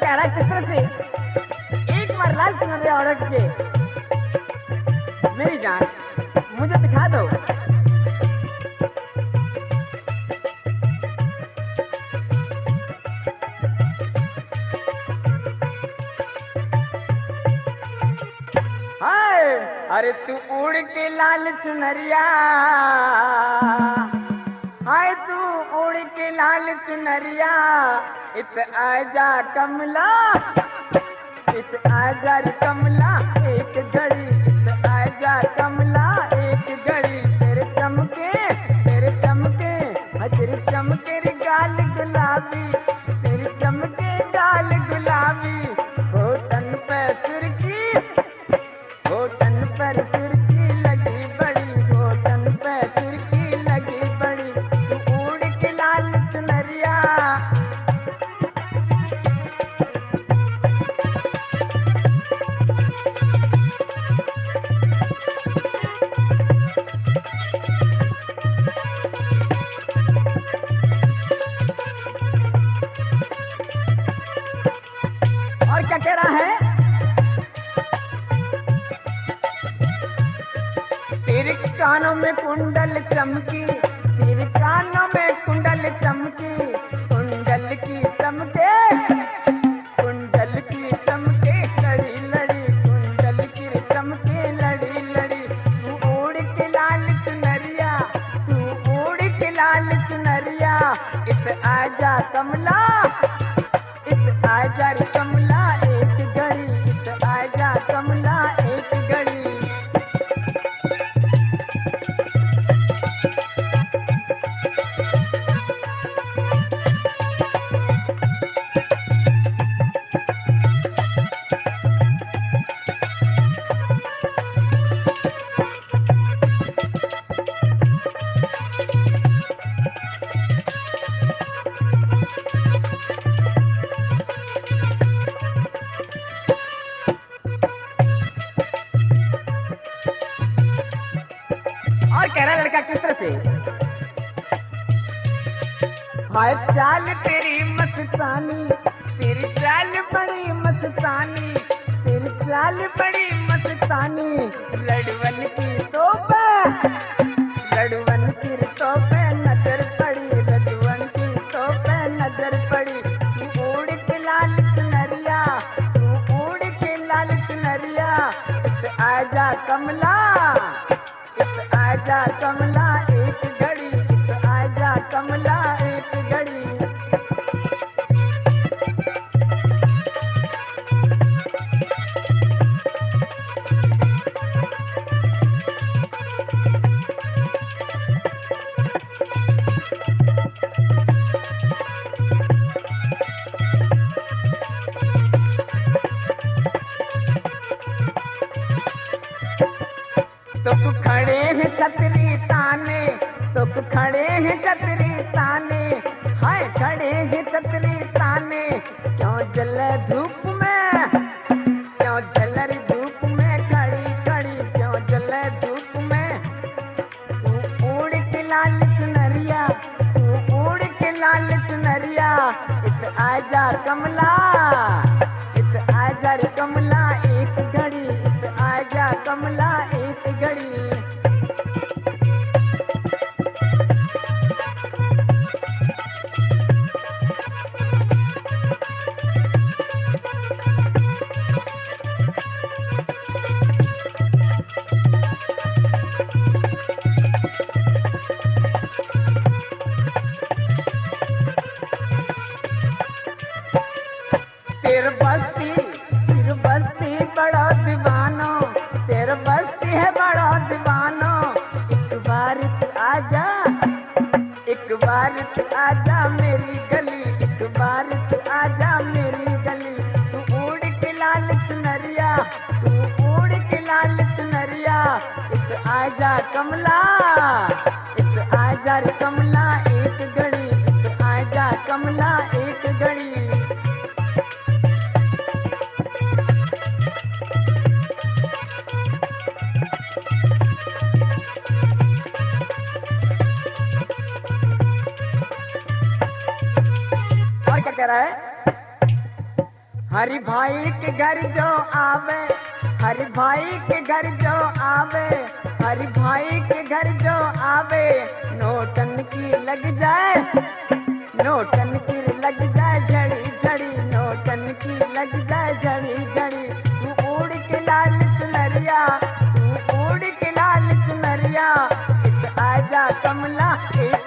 कह रहा है किस तरह से, एक बार लाल चुनरिया औरत के, मेरी जान मुझे दिखा दो। हाय अरे तू उड़ के लाल चुनरिया, हाय तू उड़ के लाल चुनरिया, इत आजा कमला, इत आजा रे कमला एक घड़ी, इत आजा कमला एक घड़ी, तेरे चमके तेरे चमके, तेरे चमके रे गाल गुलाबी, तेरे चमके गाल गुलाबी, होठन पे सुर्खी, होठन पर सुर्खी लगी बड़ी, होठन पे सुर्खी लगी बड़ी, तू उड़ के लाल चुनरिया। और क्या कह रहा है, तेरे कानों में कुंडल चमकी, तेरे कानों में कुंडल चमकी, कुंडल की चमके, कुंडल की चमके लड़ी लड़ी, कुंडल की चमके लड़ी लड़ी, तू उड़ के लाल चुनरिया, तू उड़ के लाल चुनरिया, इत आजा कमला, इत आजा रे कमला एक घड़ी, इत आजा कमला एक घड़ी। और कह रहा है लड़का किस तरह से, हाय चाल तेरी मस्तानी, तेरी चाल बड़ी मस्तानी, तेरी चाल बड़ी मस्तानी, लड़वन की तोपे, लड़वन की तोपे नजर पड़ी, लड़वन की तोपे नजर पड़ी, तू उड़ के लाल चुनरिया, तू उड़ के लाल चुनरिया, इत आजा कमला, इत आजा कमला एक घड़ी, इत आजा कमला एक घड़ी। तुक खड़े हैं छतरी ताने, तुक खड़े हैं छतरी ताने, हाय खड़े हैं छतरी ताने, क्यों जले धूप में, क्यों जले रे धूप में खड़ी खड़ी, क्यों जले धूप में, तू उड़ के लाल चुनरिया, तू उड़ के लाल चुनरिया, इत आजा कमला, इत आजा रे कमला एक घड़ी, इत आजा कमला एक घड़ी। तेर बस्ती बड़ा दीवानो, तेर बस्ती है बड़ा दीवानो, एक बार तू आजा, एक बार तू आजा मेरी गली, एक बार तू आजा मेरी गली, तू उड़ के लाल चुनरिया, तू उड़ के लाल चुनरिया, इत आजा कमला, इत आजा रे कमला एक घड़ी, इत आजा कमला एक घड़ी। और क्या कह रहा है, हरि भाई के घर जो आवे, हरि भाई के घर जो आवे, हरि भाई के घर जो आवे, नोटन की लग जाए, नोटन की लग जाए झड़ी झड़ी, नोटन की लग जाए झड़ी झड़ी। तू उड़ के लाल चुनरिया, तू उड़ के लाल चुनरिया, इत आजा कमला एक